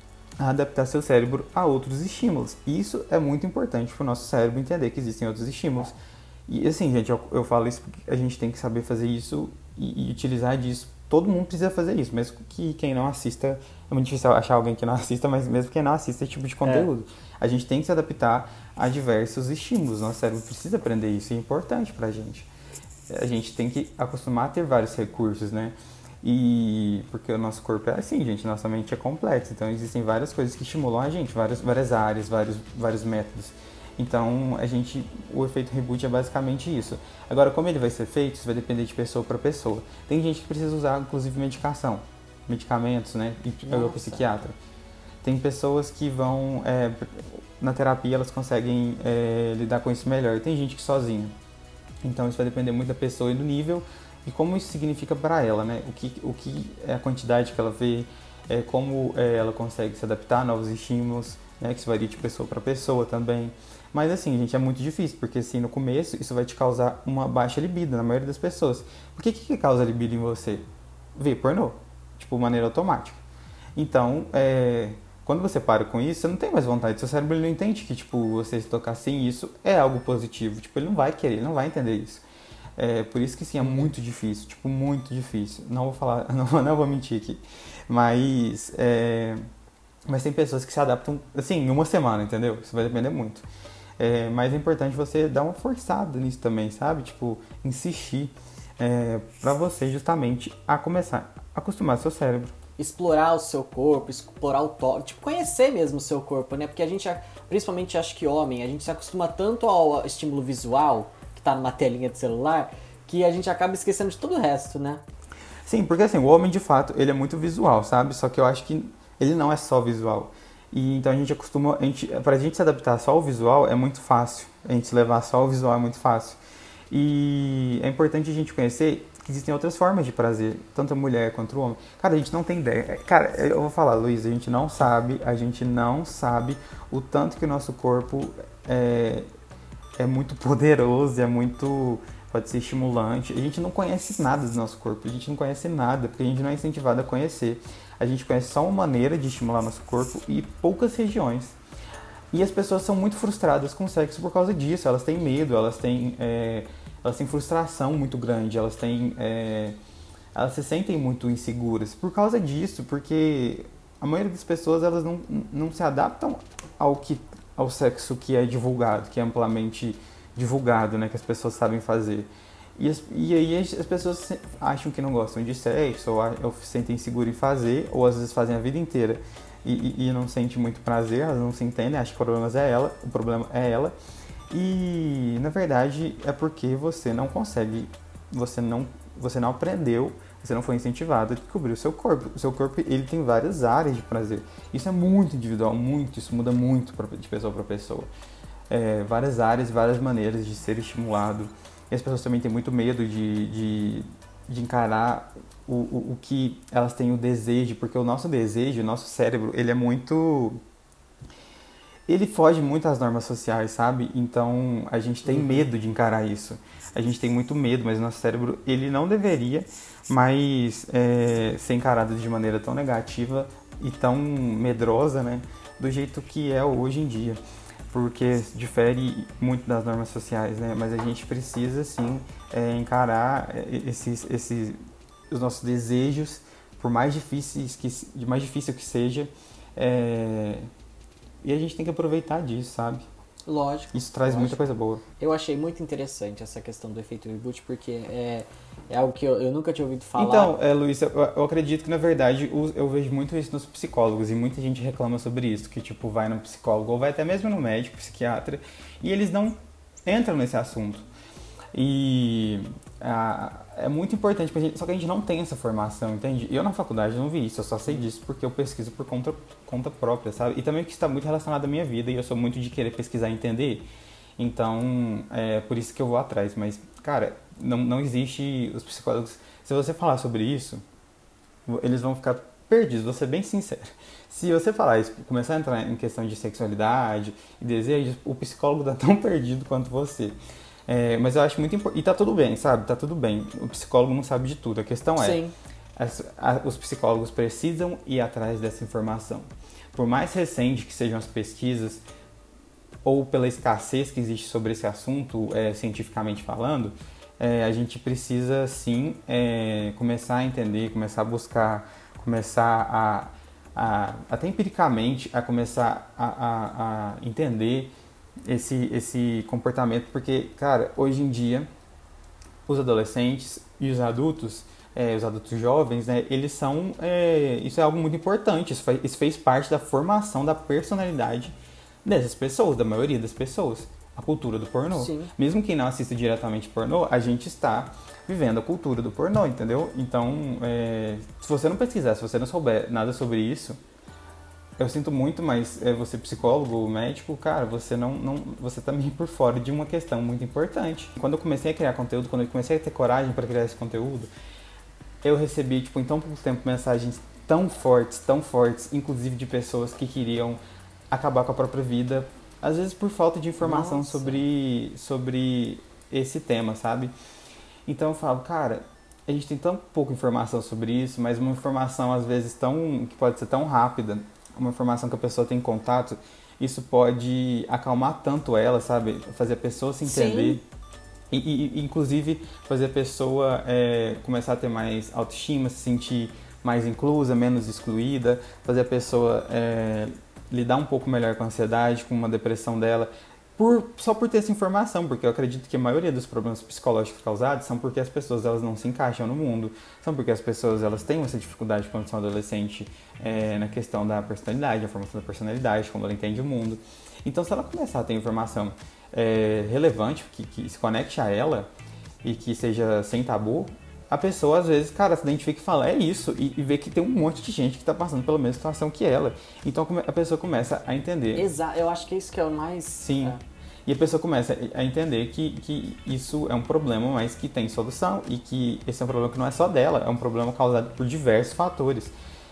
a adaptar seu cérebro a outros estímulos. E isso é muito importante para o nosso cérebro entender que existem outros estímulos. E assim, gente, eu, eu falo isso porque a gente tem que saber fazer isso e, e utilizar disso. Todo mundo precisa fazer isso, mesmo que quem não assista, é muito difícil achar alguém que não assista, mas mesmo quem não assista esse tipo de conteúdo. A gente tem que se adaptar a diversos estímulos, nosso cérebro precisa aprender isso, é importante pra gente. A gente tem que acostumar a ter vários recursos, né? E porque o nosso corpo é assim, gente, nossa mente é complexa, então existem várias coisas que estimulam a gente, várias, várias áreas, vários, vários métodos. Então, a gente, o efeito reboot é basicamente isso. Agora, como ele vai ser feito, isso vai depender de pessoa para pessoa. Tem gente que precisa usar, inclusive, medicação, medicamentos, né? E pegar o psiquiatra. Tem pessoas que vão, é, na terapia, elas conseguem é, lidar com isso melhor. Tem gente que sozinha. Então, isso vai depender muito da pessoa e do nível e como isso significa para ela, né? O que, o que é a quantidade que ela vê, é, como é, ela consegue se adaptar a novos estímulos, né? Que isso varia de pessoa para pessoa também. Mas assim, gente, é muito difícil, porque assim, no começo isso vai te causar uma baixa libido na maioria das pessoas. Por que que causa libido em você? Ver pornô, tipo, maneira automática. Então, é, quando você para com isso, você não tem mais vontade. Seu cérebro ele não entende que, tipo, você se tocar sem isso é algo positivo. Tipo, ele não vai querer, ele não vai entender isso. É, por isso que sim, é muito difícil, tipo, muito difícil. Não vou falar, não, não vou mentir aqui. Mas, é, mas tem pessoas que se adaptam, assim, em uma semana, entendeu? Isso vai depender muito. É, mas é importante você dar uma forçada nisso também, sabe? Tipo, insistir é, pra você justamente a começar a acostumar seu cérebro. Explorar o seu corpo, explorar o toque, tipo, conhecer mesmo o seu corpo, né? Porque a gente, principalmente acho que homem, a gente se acostuma tanto ao estímulo visual, que tá numa telinha de celular, que a gente acaba esquecendo de todo o resto, né? Sim, porque assim, o homem de fato, ele é muito visual, sabe? Só que eu acho que ele não é só visual. E então a gente acostuma, a gente, pra gente se adaptar só ao visual é muito fácil. A gente se levar só ao visual é muito fácil. E é importante a gente conhecer que existem outras formas de prazer, tanto a mulher quanto o homem. Cara, a gente não tem ideia. Cara, eu vou falar, Luiz, a gente não sabe, a gente não sabe o tanto que o nosso corpo é, é muito poderoso, é muito, pode ser estimulante. A gente não conhece nada do nosso corpo, a gente não conhece nada, porque a gente não é incentivado a conhecer. A gente conhece só uma maneira de estimular nosso corpo e poucas regiões. E as pessoas são muito frustradas com o sexo por causa disso. Elas têm medo, elas têm, é, elas têm frustração muito grande, elas têm, é, elas se sentem muito inseguras por causa disso, porque a maioria das pessoas elas não, não se adaptam ao, que, ao sexo que é divulgado, que é amplamente divulgado, né, que as pessoas sabem fazer. E, as, e aí as, as pessoas acham que não gostam de sexo, ou, ou se sentem inseguras em fazer, ou às vezes fazem a vida inteira e, e, e não sentem muito prazer, elas não se entendem, acham que o problema é ela, o problema é ela. E na verdade é porque você não consegue, você não, você não aprendeu, você não foi incentivado a descobrir o seu corpo. O seu corpo ele tem várias áreas de prazer. Isso é muito individual, muito, isso muda muito de pessoa para pessoa. É, várias áreas, várias maneiras de ser estimulado. E as pessoas também têm muito medo de, de, de encarar o, o, o que elas têm o desejo, porque o nosso desejo, o nosso cérebro, ele é muito... Ele foge muito às normas sociais, sabe? Então, a gente tem medo de encarar isso. A gente tem muito medo, mas o nosso cérebro, ele não deveria mais é, ser encarado de maneira tão negativa e tão medrosa, né? Do jeito que é hoje em dia. Porque difere muito das normas sociais, né? Mas a gente precisa, sim, é, encarar esses, esses, os nossos desejos, por mais difíceis que, de mais difícil que seja, é, e a gente tem que aproveitar disso, sabe? Lógico. Isso traz lógico. muita coisa boa. Eu achei muito interessante essa questão do efeito reboot, porque é, é algo que eu, eu nunca tinha ouvido falar. Então, é, Luiz, eu, eu acredito que, na verdade, eu, eu vejo muito isso nos psicólogos, e muita gente reclama sobre isso, que, tipo, vai no psicólogo, ou vai até mesmo no médico, psiquiatra, e eles não entram nesse assunto. E a, é muito importante pra gente, só que a gente não tem essa formação, entende? Eu na faculdade não vi isso, eu só sei disso porque eu pesquiso por conta, conta própria, sabe? E também que está muito relacionado à minha vida, e eu sou muito de querer pesquisar e entender, então é por isso que eu vou atrás. Mas, cara, não, não existe os psicólogos, se você falar sobre isso, eles vão ficar perdidos, vou ser bem sincero. Se você falar isso, começar a entrar em questão de sexualidade e desejos, o psicólogo tá tão perdido quanto você. É, mas eu acho muito importante. E tá tudo bem, sabe? Tá tudo bem. O psicólogo não sabe de tudo. A questão é, Sim. As, a, os psicólogos precisam ir atrás dessa informação. Por mais recente que sejam as pesquisas, ou pela escassez que existe sobre esse assunto, é, cientificamente falando, é, a gente precisa sim é, começar a entender, começar a buscar, começar a, a até empiricamente, a começar a, a, a entender esse, esse comportamento, porque, cara, hoje em dia, os adolescentes e os adultos, é, os adultos jovens, né, eles são, é, isso é algo muito importante, isso, faz, isso fez parte da formação da personalidade dessas pessoas, da maioria das pessoas, a cultura do pornô. Sim. Mesmo quem não assista diretamente pornô, a gente está vivendo a cultura do pornô, entendeu? Então, é, se você não pesquisar, se você não souber nada sobre isso, eu sinto muito, mas é, você psicólogo, médico, cara, você não, não, você tá meio por fora de uma questão muito importante. Quando eu comecei a criar conteúdo, quando eu comecei a ter coragem para criar esse conteúdo, eu recebi, tipo, em tão pouco tempo, mensagens tão fortes, tão fortes, inclusive de pessoas que queriam acabar com a própria vida, às vezes por falta de informação sobre, sobre esse tema, sabe? Então eu falo, cara, a gente tem tão pouca informação sobre isso, mas uma informação às vezes tão, que pode ser tão rápida, uma informação que a pessoa tem contato, isso pode acalmar tanto ela, sabe? Fazer a pessoa se entender. E, e, inclusive, fazer a pessoa é, começar a ter mais autoestima, se sentir mais inclusa, menos excluída. Fazer a pessoa é, lidar um pouco melhor com a ansiedade, com uma depressão dela. Por, só por ter essa informação, porque eu acredito que a maioria dos problemas psicológicos causados são porque as pessoas elas não se encaixam no mundo, são porque as pessoas elas têm essa dificuldade quando são adolescentes é, na questão da personalidade, a formação da personalidade, quando ela entende o mundo. Então, se ela começar a ter informação é, relevante, que, que se conecte a ela e que seja sem tabu, a pessoa às vezes, cara, se identifica e fala, é isso, e, e vê que tem um monte de gente que está passando pela mesma situação que ela. Então a pessoa começa a entender. Exato, eu acho que é isso que é o mais... Sim. É. E a pessoa começa a entender que, que isso é um problema, mas que tem solução. E que esse é um problema que não é só dela, é um problema causado por diversos fatores.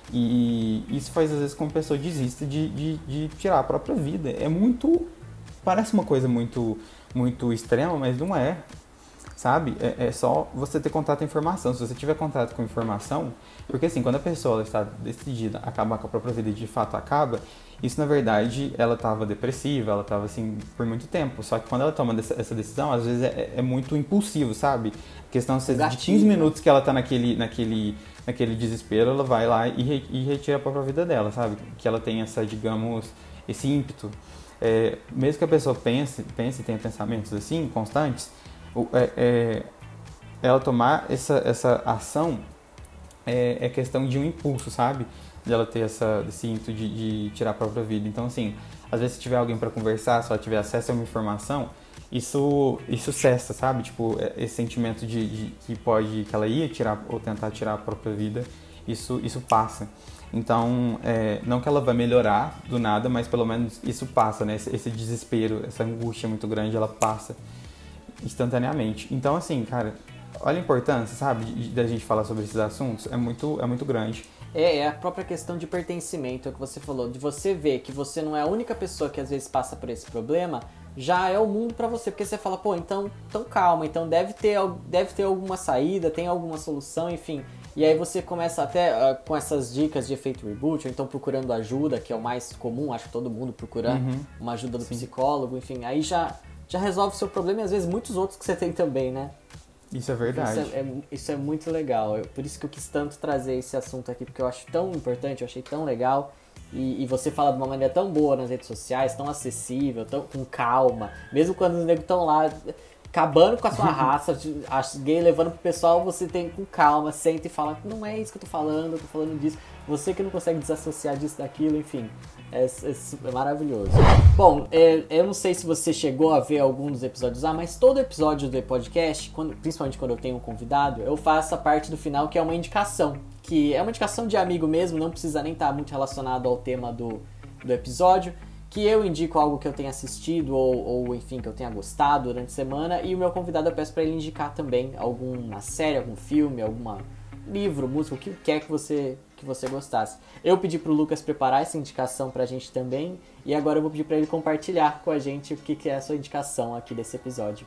E isso faz, às vezes, com que a pessoa desista de, de, de tirar a própria vida. É muito... Parece uma coisa muito, muito extrema, mas não é. sabe? É, é só você ter contato com a informação. Se você tiver contato com a informação, porque assim, quando a pessoa ela está decidida a acabar com a própria vida e de fato acaba, isso na verdade, ela estava depressiva, ela estava assim por muito tempo. Só que quando ela toma essa decisão, às vezes é, é muito impulsivo, sabe? A questão às vezes, de quinze minutos que ela tá naquele, naquele, naquele desespero, ela vai lá e, re, e retira a própria vida dela, sabe? Que ela tem essa, digamos, esse ímpeto. É, mesmo que a pessoa pense, pense e tenha pensamentos assim, constantes, é, é, ela tomar essa, essa ação é, é questão de um impulso, sabe? De ela ter essa, esse ímpeto de, de tirar a própria vida. Então, assim, às vezes se tiver alguém para conversar, se ela tiver acesso a uma informação, isso, isso cessa, sabe? Tipo, esse sentimento de, de que pode, que ela ia tirar ou tentar tirar a própria vida, isso, isso passa. Então, é, não que ela vai melhorar do nada, mas pelo menos isso passa, né? Esse, esse desespero, essa angústia muito grande, ela passa instantaneamente. Então, assim, cara, olha a importância, sabe, da gente falar sobre esses assuntos, é muito, é muito grande. É, é a própria questão de pertencimento, é o que você falou, de você ver que você não é a única pessoa que às vezes passa por esse problema, já é o mundo pra você, porque você fala, pô, então, então calma, então deve ter, deve ter alguma saída, tem alguma solução, enfim. E aí você começa até uh, com essas dicas de efeito reboot, ou então procurando ajuda, que é o mais comum, acho que todo mundo procura uhum. uma ajuda do Sim. psicólogo, enfim, aí já, já resolve o seu problema e às vezes muitos outros que você tem também, né? Isso é verdade. Isso é, é, isso é muito legal, eu, por isso que eu quis tanto trazer esse assunto aqui, porque eu acho tão importante, eu achei tão legal. E, e você fala de uma maneira tão boa nas redes sociais, tão acessível, tão com calma, mesmo quando os negros estão lá acabando com a sua raça, as gay levando pro pessoal, você tem com calma, senta e fala, não é isso que eu tô falando, eu tô falando disso, você que não consegue desassociar disso daquilo, enfim, é, é, é maravilhoso. Bom, é, eu não sei se você chegou a ver algum dos episódios lá, mas todo episódio do podcast, quando, principalmente quando eu tenho um convidado, eu faço a parte do final que é uma indicação, que é uma indicação de amigo mesmo, não precisa nem estar muito relacionado ao tema do, do episódio, que eu indico algo que eu tenha assistido ou, ou, enfim, que eu tenha gostado durante a semana, e o meu convidado eu peço para ele indicar também alguma série, algum filme, algum livro, música, o que quer que você, que você gostasse. Eu pedi pro Lucas preparar essa indicação pra gente também, e agora eu vou pedir para ele compartilhar com a gente o que, que é a sua indicação aqui desse episódio.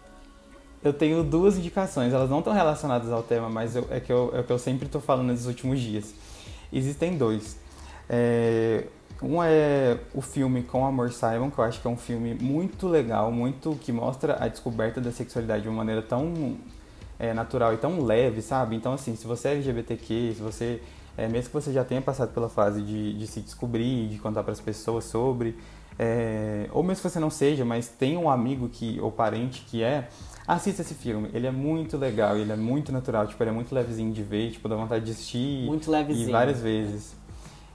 Eu tenho duas indicações, elas não estão relacionadas ao tema, mas eu, é, que eu, é o que eu sempre estou falando nesses últimos dias. Existem dois. É... Um é o filme Com Amor Simon, que eu acho que é um filme muito legal, muito que mostra a descoberta da sexualidade de uma maneira tão é, natural e tão leve, sabe? Então, assim, se você é L G B T Q, se você, é, mesmo que você já tenha passado pela fase de, de se descobrir, de contar para as pessoas sobre, é, ou mesmo que você não seja, mas tem um amigo que, ou parente que é, assista esse filme. Ele é muito legal, ele é muito natural, tipo, ele é muito levezinho de ver, tipo, dá vontade de assistir muito levezinho. E várias vezes.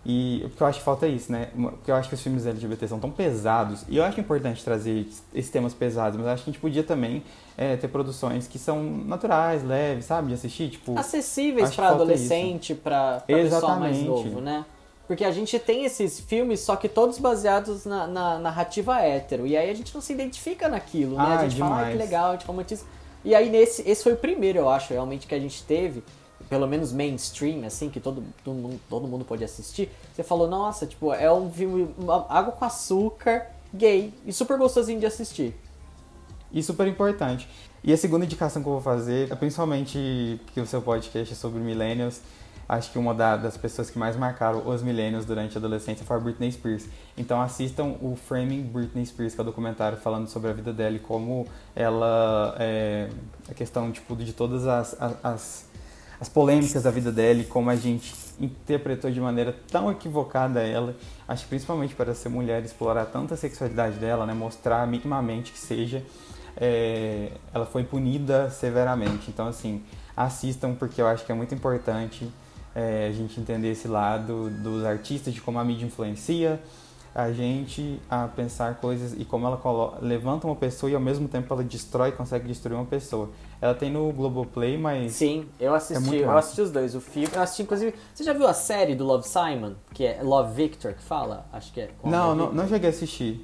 E porque eu acho que falta isso, né? Porque eu acho que os filmes L G B T são tão pesados, e eu acho importante trazer esses temas pesados, mas eu acho que a gente podia também é, ter produções que são naturais, leves, sabe? De assistir, tipo... acessíveis para adolescente, para pessoal mais novo, né? Porque a gente tem esses filmes, só que todos baseados na, na narrativa hétero, e aí a gente não se identifica naquilo, né? Ah, a gente demais. fala, ah, que legal, a gente romantiza. E aí nesse, esse foi o primeiro, eu acho, realmente, que a gente teve, pelo menos mainstream, assim, que todo, todo, mundo, todo mundo pode assistir. Você falou, nossa, tipo, é um filme, água com açúcar, gay, e super gostosinho de assistir. E super importante. E a segunda indicação que eu vou fazer é principalmente que o seu podcast é sobre millennials. Acho que uma da, das pessoas que mais marcaram os millennials durante a adolescência foi a Britney Spears. Então assistam o Framing Britney Spears, que é o documentário falando sobre a vida dela e como ela, é, a questão tipo, de todas as, as as polêmicas da vida dela e como a gente interpretou de maneira tão equivocada ela. Acho que principalmente para ser mulher, explorar tanto a sexualidade dela, né, mostrar minimamente que seja, é, ela foi punida severamente. Então, assim, assistam porque eu acho que é muito importante é, a gente entender esse lado dos artistas, de como a mídia influencia a gente a pensar coisas e como ela coloca, levanta uma pessoa e ao mesmo tempo ela destrói, consegue destruir uma pessoa. Ela tem no Globoplay, mas... Sim, eu assisti, é eu assisti os dois, o filme, eu assisti inclusive... Você já viu a série do Love Simon? Que é Love Victor, que fala? Acho que é. Não, não, não cheguei a assistir.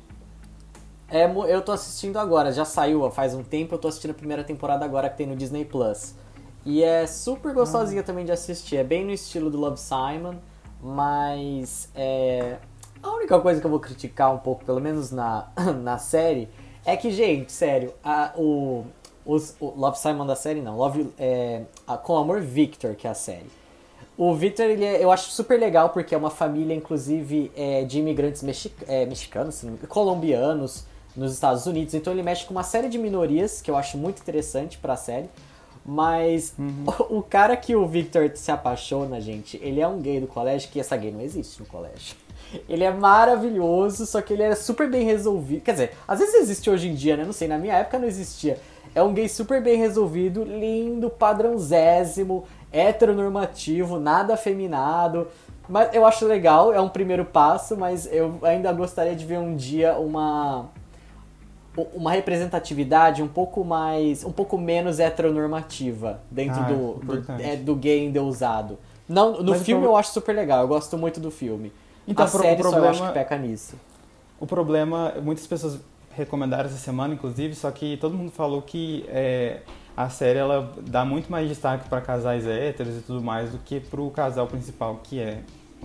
É, eu tô assistindo agora, já saiu faz um tempo, eu tô assistindo a primeira temporada agora que tem no Disney Plus. E é super gostosinha ah. também de assistir, é bem no estilo do Love Simon, mas é... a única coisa que eu vou criticar um pouco, pelo menos na, na série, é que, gente, sério, a, o, Os, o Love, Simon da série, não. Love, é, a, Com Amor, Victor, que é a série. O Victor, ele é, eu acho super legal, porque é uma família, inclusive, é, de imigrantes mexi, é, mexicanos, assim, colombianos, nos Estados Unidos. Então ele mexe com uma série de minorias, que eu acho muito interessante pra série. Mas uhum. o, o cara que o Victor se apaixona, gente, ele é um gay do colégio, que essa gay não existe no colégio. Ele é maravilhoso, só que ele é super bem resolvido. Quer dizer, às vezes existe hoje em dia, né? Não sei, na minha época não existia. É um gay super bem resolvido, lindo, padrãozésimo, heteronormativo, nada afeminado. Mas eu acho legal, é um primeiro passo, mas eu ainda gostaria de ver um dia uma, uma representatividade um pouco mais, um pouco menos heteronormativa dentro ah, do, do, é, do gay endeusado. Não, no mas filme então... eu acho super legal, eu gosto muito do filme. Então, a série problema, só eu acho que peca nisso. O problema, muitas pessoas recomendaram essa semana, inclusive, só que todo mundo falou que é, a série ela dá muito mais destaque para casais héteros e tudo mais do que pro casal principal, que é,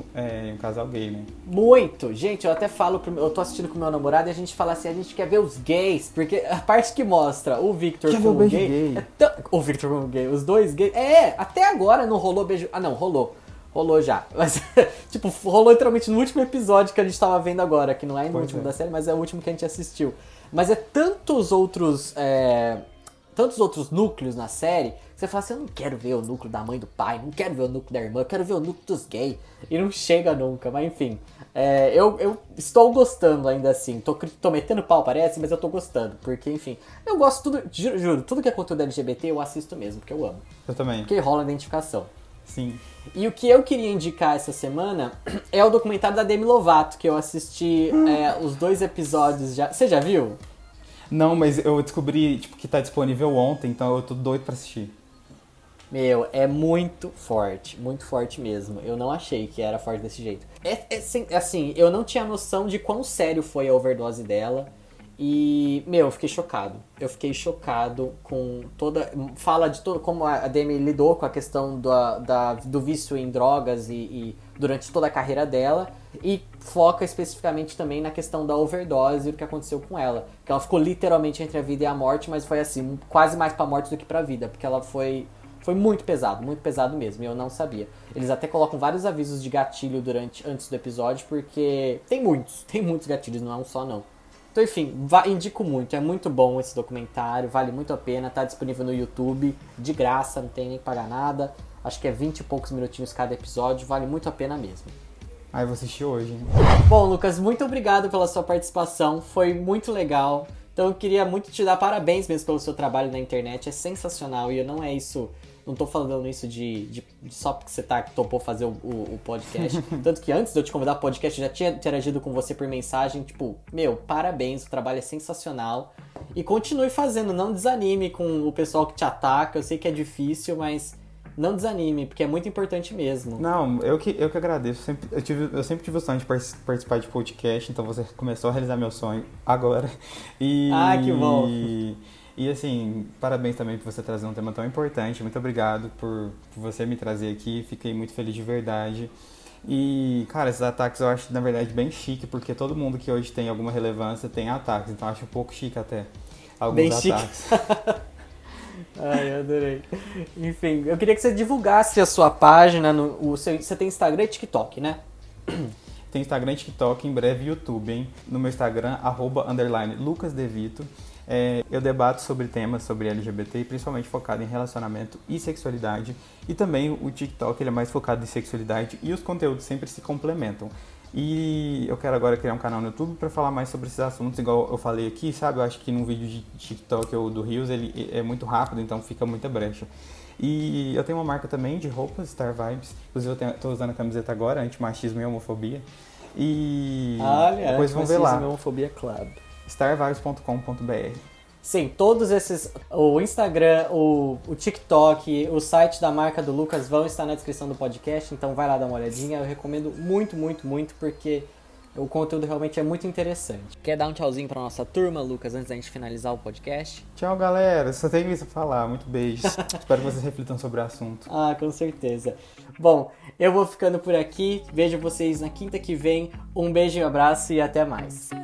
é um casal gay, né? Muito! Gente, eu até falo, pro, eu tô assistindo com meu namorado e a gente fala assim, a gente quer ver os gays, porque a parte que mostra o Victor quer como ver o gay, gay. É tão, o Victor como gay, os dois gays, é, até agora não rolou beijo, ah não, rolou. Rolou já. Mas, tipo, rolou literalmente no último episódio que a gente tava vendo agora, que não é no pois último é. da série, mas é o último que a gente assistiu. Mas é tantos outros. É, tantos outros núcleos na série, que você fala assim, eu não quero ver o núcleo da mãe e do pai, não quero ver o núcleo da irmã, eu quero ver o núcleo dos gays. E não chega nunca, mas enfim. É, eu, eu estou gostando ainda assim. Tô, tô metendo pau, parece, mas eu tô gostando. Porque, enfim, eu gosto tudo. Juro, juro, tudo que é conteúdo L G B T eu assisto mesmo, porque eu amo. Eu também. Porque rola identificação. Sim. E o que eu queria indicar essa semana é o documentário da Demi Lovato, que eu assisti é, os dois episódios já. Você já viu? Não, mas eu descobri tipo, que tá disponível ontem, então eu tô doido pra assistir. Meu, é muito forte, muito forte mesmo. Eu não achei que era forte desse jeito. É, é assim, eu não tinha noção de quão sério foi a overdose dela. E, meu, eu fiquei chocado. Eu fiquei chocado com toda... Fala de todo, como a Demi lidou com a questão do, da, do vício em drogas e, e durante toda a carreira dela. E foca especificamente também na questão da overdose e do que aconteceu com ela. Que ela ficou literalmente entre a vida e a morte, mas foi assim, quase mais pra morte do que pra vida. Porque ela foi... Foi muito pesado, muito pesado mesmo, e eu não sabia. Eles até colocam vários avisos de gatilho durante, antes do episódio, porque tem muitos, tem muitos gatilhos, não é um só não. Então, enfim, indico muito, é muito bom esse documentário, vale muito a pena, tá disponível no YouTube, de graça, não tem nem que pagar nada. Acho que é vinte e poucos minutinhos cada episódio, vale muito a pena mesmo. Ah, eu vou assistir hoje, hein? Bom, Lucas, muito obrigado pela sua participação, foi muito legal. Então eu queria muito te dar parabéns mesmo pelo seu trabalho na internet, é sensacional, e não é isso... Não tô falando isso de, de, de só porque você tá, topou fazer o, o, o podcast. Tanto que antes de eu te convidar pro podcast, eu já tinha interagido com você por mensagem. Tipo, meu, parabéns, o trabalho é sensacional. E continue fazendo, não desanime com o pessoal que te ataca. Eu sei que é difícil, mas não desanime, porque é muito importante mesmo. Não, eu que, eu que agradeço. Sempre, eu, tive, eu sempre tive o sonho de participar de podcast, então você começou a realizar meu sonho agora. E, ah, que bom. E... E assim, parabéns também por você trazer um tema tão importante. Muito obrigado por, por você me trazer aqui. Fiquei muito feliz de verdade. E, cara, esses ataques eu acho, na verdade, bem chique, porque todo mundo que hoje tem alguma relevância tem ataques. Então eu acho um pouco chique até alguns bem ataques. Chique. Ai, eu adorei. Enfim, eu queria que você divulgasse a sua página. No, o seu, você tem Instagram e TikTok, né? Tem Instagram e TikTok, em breve YouTube, hein? No meu Instagram, arroba, underline, Lucas Devito. É, eu debato sobre temas sobre L G B T, principalmente focado em relacionamento e sexualidade. E também o TikTok ele é mais focado em sexualidade e os conteúdos sempre se complementam. E eu quero agora criar um canal no YouTube para falar mais sobre esses assuntos, igual eu falei aqui, sabe? Eu acho que num vídeo de TikTok ou do Reels ele é muito rápido, então fica muita brecha. E eu tenho uma marca também de roupas, Star Vibes. Inclusive eu estou usando a camiseta agora, antimachismo e homofobia. E olha, depois vão ver lá. Antimachismo e homofobia club. star vibes ponto com ponto b r. Sim, todos esses, o Instagram, o, o TikTok, o site da marca do Lucas vão estar na descrição do podcast, então vai lá dar uma olhadinha, eu recomendo muito, muito, muito, porque o conteúdo realmente é muito interessante. Quer dar um tchauzinho pra nossa turma, Lucas, antes da gente finalizar o podcast? Tchau, galera, só tenho isso a falar, muito beijo. Espero que vocês reflitam sobre o assunto. Ah, com certeza. Bom, eu vou ficando por aqui, vejo vocês na quinta que vem, um beijo e um abraço e até mais.